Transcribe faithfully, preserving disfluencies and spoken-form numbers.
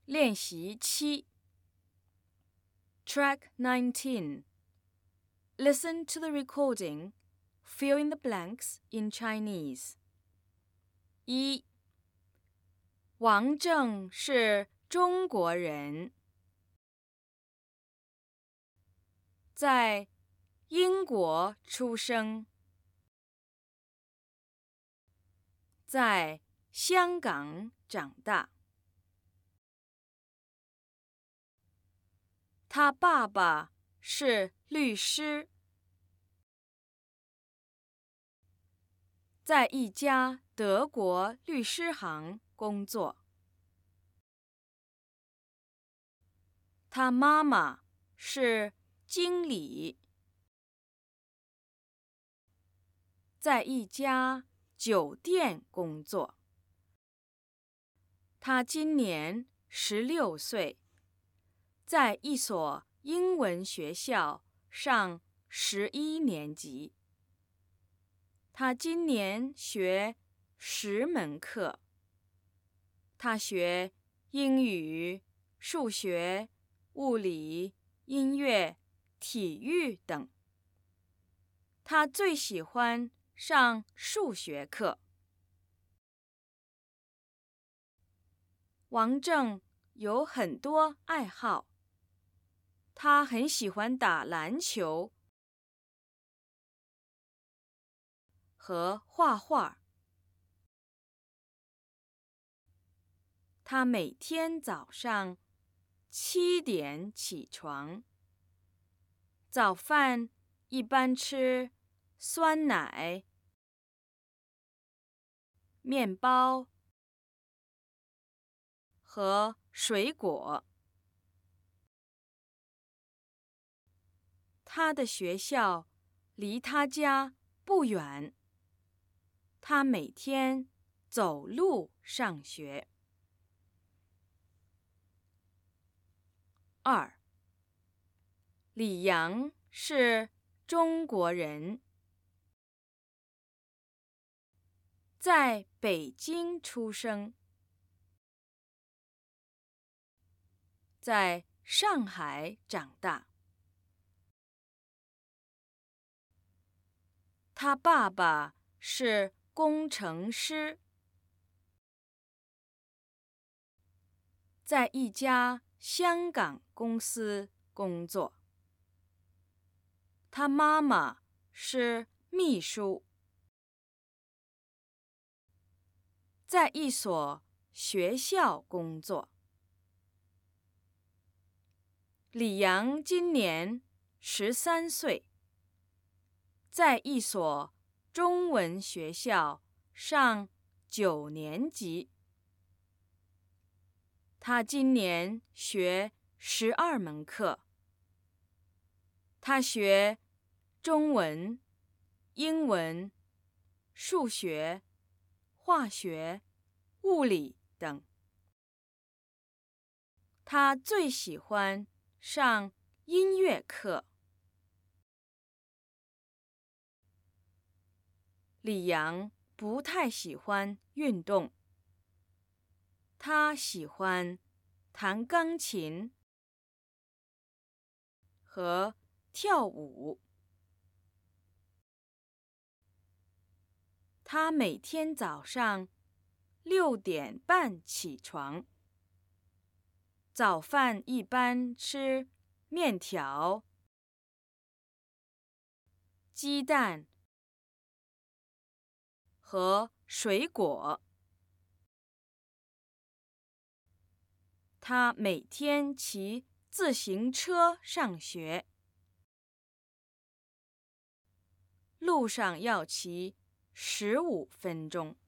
练习七 Track nineteen. Listen to the recording. Fill in the blanks in Chinese. 一、王正是中国人，在英国出生，在香港长大。他爸爸是律师，在一家德国律师行工作。他妈妈是经理，在一家酒店工作。他今年十六岁，在一所英文学校上十一年级。他今年学十门课。他学英语、数学、物理、音乐、体育等。他最喜欢上数学课。王正有很多爱好，他很喜欢打篮球和画画。他每天早上七点起床，早饭一般吃酸奶、面包和水果。他的学校离他家不远，他每天走路上学。二、李阳是中国人，在北京出生，在上海长大。他爸爸是工程师，在一家香港公司工作。他妈妈是秘书，在一所学校工作。李阳今年十三岁，在一所中文学校上九年级。他今年学十二门课。他学中文、英文、数学、化学、物理等。他最喜欢上音乐课。李阳不太喜欢运动，他喜欢弹钢琴和跳舞。他每天早上六点半起床，早饭一般吃面条、鸡蛋和水果。他每天骑自行车上学，路上要骑十五分钟。